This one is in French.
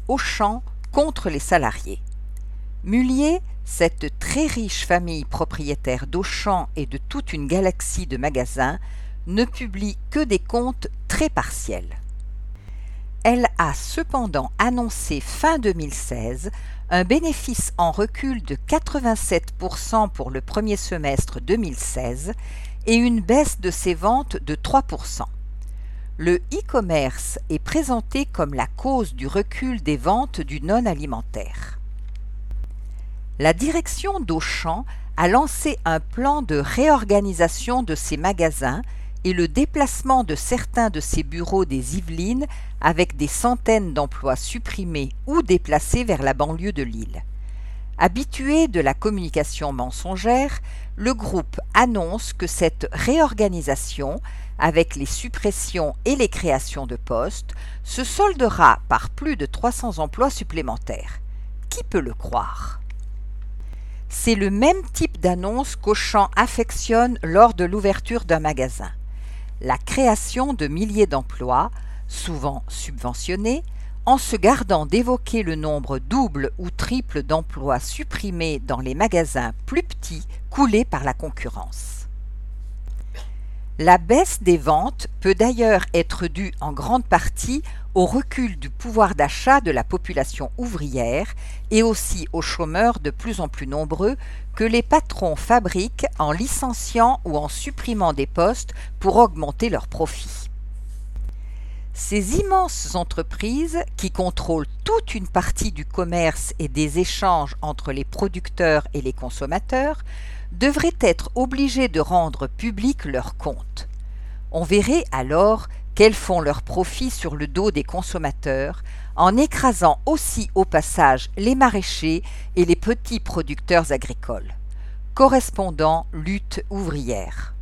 Auchan contre les salariés. Mulliez, cette très riche famille propriétaire d'Auchan et de toute une galaxie de magasins, ne publie que des comptes très partiels. Elle a cependant annoncé fin 2016 un bénéfice en recul de 87% pour le premier semestre 2016 et une baisse de ses ventes de 3%. Le e-commerce est présenté comme la cause du recul des ventes du non-alimentaire. La direction d'Auchan a lancé un plan de réorganisation de ses magasins et le déplacement de certains de ses bureaux des Yvelines avec des centaines d'emplois supprimés ou déplacés vers la banlieue de Lille. Habitué de la communication mensongère, le groupe annonce que cette réorganisation, avec les suppressions et les créations de postes, se soldera par plus de 300 emplois supplémentaires. Qui peut le croire ? C'est le même type d'annonce qu'Auchan affectionne lors de l'ouverture d'un magasin. La création de milliers d'emplois, souvent subventionnés, en se gardant d'évoquer le nombre double ou triple d'emplois supprimés dans les magasins plus petits coulés par la concurrence. La baisse des ventes peut d'ailleurs être due en grande partie au recul du pouvoir d'achat de la population ouvrière et aussi aux chômeurs de plus en plus nombreux que les patrons fabriquent en licenciant ou en supprimant des postes pour augmenter leurs profits. Ces immenses entreprises, qui contrôlent toute une partie du commerce et des échanges entre les producteurs et les consommateurs, devraient être obligées de rendre publics leurs comptes. On verrait alors qu'elles font leurs profits sur le dos des consommateurs, en écrasant aussi au passage les maraîchers et les petits producteurs agricoles. Correspondant Lutte ouvrière.